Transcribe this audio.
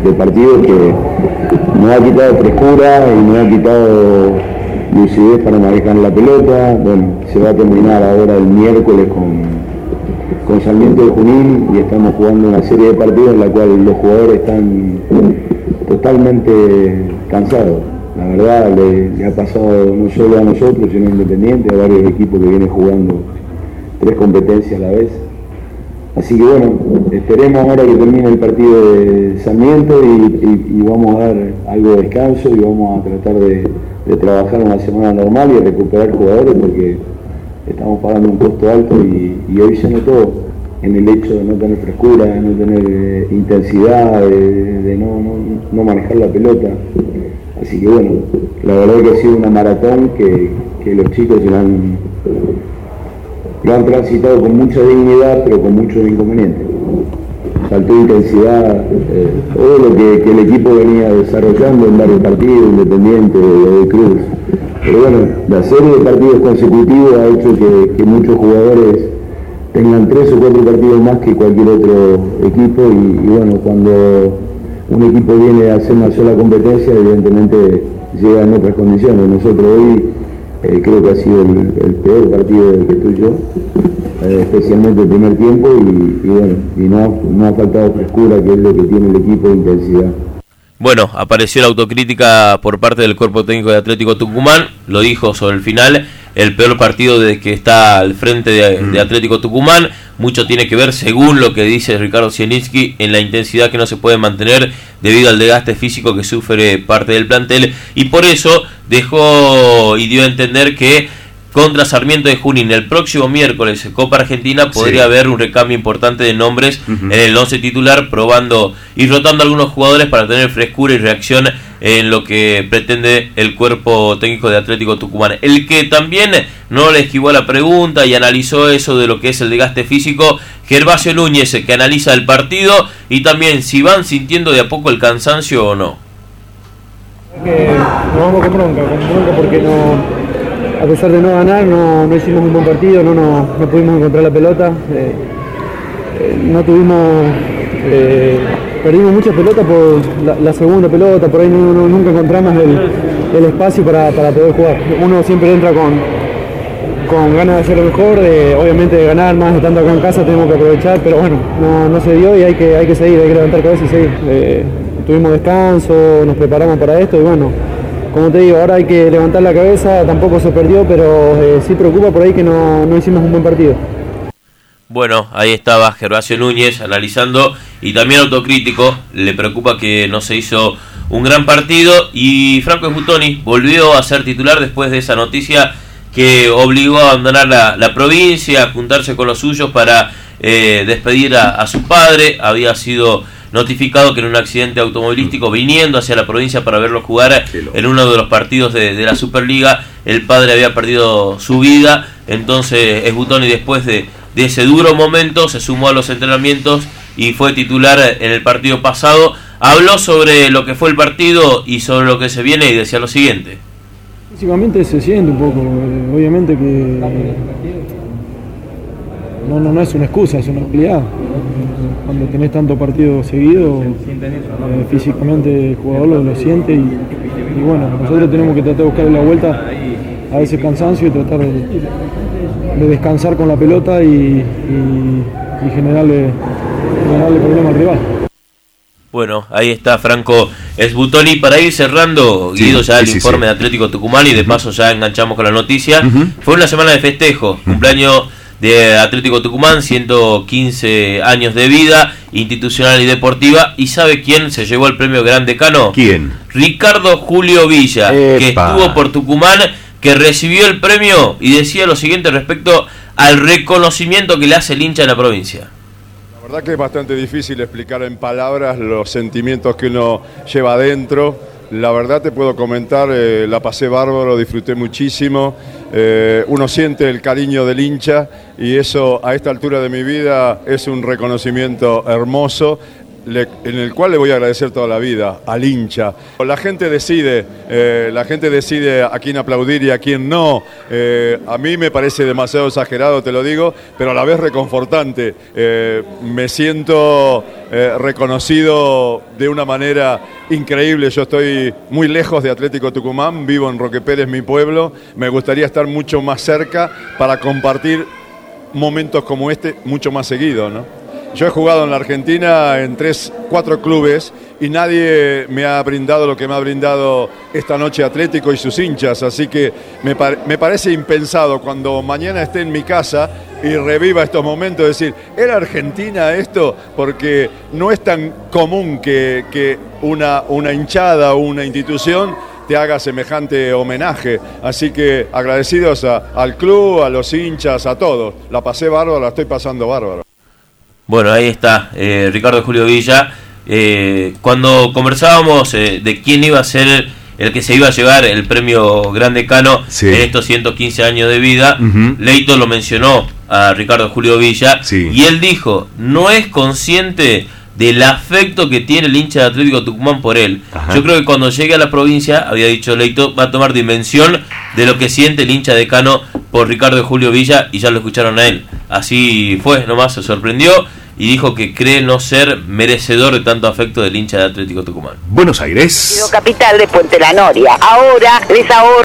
este partido que nos ha quitado frescura y nos ha quitado lucidez para manejar la pelota. Bueno, se va a terminar ahora el miércoles con Sarmiento de Junín y estamos jugando una serie de partidos en la cual los jugadores están totalmente cansados. La verdad le ha pasado no solo a nosotros, sino a Independiente, a varios equipos que vienen jugando 3 competencias a la vez. Así que bueno, esperemos ahora que termine el partido de Sarmiento y vamos a dar algo de descanso y vamos a tratar de trabajar una semana normal y recuperar jugadores porque estamos pagando un costo alto y hoy se notó en el hecho de no tener frescura, de no tener intensidad, de no manejar la pelota. Así que bueno, la verdad que ha sido una maratón que los chicos lo han transitado con mucha dignidad, pero con muchos inconvenientes. Faltó intensidad, todo lo que el equipo venía desarrollando en varios partidos, Independiente, de Cruz. Pero bueno, la serie de partidos consecutivos ha hecho que muchos jugadores tengan 3 o 4 partidos más que cualquier otro equipo y bueno, cuando un equipo viene a hacer una sola competencia, evidentemente llega en otras condiciones. Nosotros hoy creo que ha sido el peor partido del que estoy yo, especialmente el primer tiempo y bueno, no ha faltado frescura, que es lo que tiene el equipo, de intensidad. Bueno, apareció la autocrítica por parte del cuerpo técnico de Atlético Tucumán, lo dijo sobre el final, el peor partido desde que está al frente de Atlético Tucumán. Mucho tiene que ver, según lo que dice Ricardo Zielinski, en la intensidad que no se puede mantener debido al desgaste físico que sufre parte del plantel, y por eso dejó y dio a entender que contra Sarmiento de Junín el próximo miércoles Copa Argentina podría haber un recambio importante de nombres en el 11 titular, probando y rotando a algunos jugadores para tener frescura y reacción en lo que pretende el cuerpo técnico de Atlético Tucumán. El que también no le esquivó a la pregunta y analizó eso de lo que es el desgaste físico, Gervasio Núñez, que analiza el partido y también si van sintiendo de a poco el cansancio o no. Que nos vamos con bronca porque a pesar de no ganar, no hicimos un buen partido, no pudimos encontrar la pelota, no tuvimos, perdimos muchas pelotas por la segunda pelota, por ahí nunca encontramos el espacio para poder jugar. Uno siempre entra con ganas de hacer lo mejor, obviamente de ganar más, estando acá en casa tenemos que aprovechar, pero bueno, no se dio y hay que seguir, hay que levantar cabeza y seguir. Tuvimos descanso, nos preparamos para esto y bueno, como te digo, ahora hay que levantar la cabeza, tampoco se perdió, pero sí preocupa por ahí que no hicimos un buen partido. Bueno, ahí estaba Gervasio Núñez analizando y también autocrítico, le preocupa que no se hizo un gran partido y Franco Sbutoni volvió a ser titular después de esa noticia que obligó a abandonar la provincia, a juntarse con los suyos para despedir a su padre. Había sido notificado que en un accidente automovilístico viniendo hacia la provincia para verlo jugar en uno de los partidos de la Superliga, el padre había perdido su vida. Entonces Sbutoni, después de ese duro momento, se sumó a los entrenamientos y fue titular en el partido pasado. Habló sobre lo que fue el partido y sobre lo que se viene y decía lo siguiente: físicamente se siente un poco, obviamente que no es una excusa, es una realidad. Cuando tenés tanto partido seguido, físicamente el jugador lo siente y bueno, nosotros tenemos que tratar de buscarle la vuelta a ese cansancio y tratar de descansar con la pelota y generarle problemas al rival. Bueno, ahí está Franco Sbutoni. Para ir cerrando, Guido, ya el informe de Atlético Tucumán y de paso ya enganchamos con la noticia. Fue una semana de festejo, cumpleaños de Atlético Tucumán, 115 años de vida institucional y deportiva. ¿Y sabe quién se llevó el premio Gran Decano? ¿Quién? Ricardo Julio Villa, que estuvo por Tucumán, que recibió el premio y decía lo siguiente respecto al reconocimiento que le hace el hincha de la provincia. La verdad que es bastante difícil explicar en palabras los sentimientos que uno lleva adentro. La verdad te puedo comentar, la pasé bárbaro, disfruté muchísimo. Uno siente el cariño del hincha y eso a esta altura de mi vida es un reconocimiento hermoso. en el cual le voy a agradecer toda la vida, al hincha. La gente decide a quién aplaudir y a quién no. A mí me parece demasiado exagerado, te lo digo, pero a la vez reconfortante. Me siento reconocido de una manera increíble. Yo estoy muy lejos de Atlético Tucumán, vivo en Roque Pérez, mi pueblo. Me gustaría estar mucho más cerca para compartir momentos como este mucho más seguido, ¿no? Yo he jugado en la Argentina en 3-4 clubes y nadie me ha brindado lo que me ha brindado esta noche Atlético y sus hinchas, así que me parece impensado cuando mañana esté en mi casa y reviva estos momentos, decir, ¿era Argentina esto? Porque no es tan común que una hinchada o una institución te haga semejante homenaje, así que agradecidos al club, a los hinchas, a todos. La pasé bárbaro, la estoy pasando bárbaro. Bueno, ahí está Ricardo Julio Villa. Cuando conversábamos de quién iba a ser el que se iba a llevar el premio Gran Decano en estos 115 años de vida, Leito lo mencionó a Ricardo Julio Villa, y él dijo, no es consciente del afecto que tiene el hincha de Atlético Tucumán por él. Yo creo que cuando llegue a la provincia, había dicho Leito, va a tomar dimensión de lo que siente el hincha decano por Ricardo Julio Villa, y ya lo escucharon a él. Así fue, nomás se sorprendió y dijo que cree no ser merecedor de tanto afecto del hincha de Atlético Tucumán. Buenos Aires, capital de Puente La Noria. Ahora les ahorro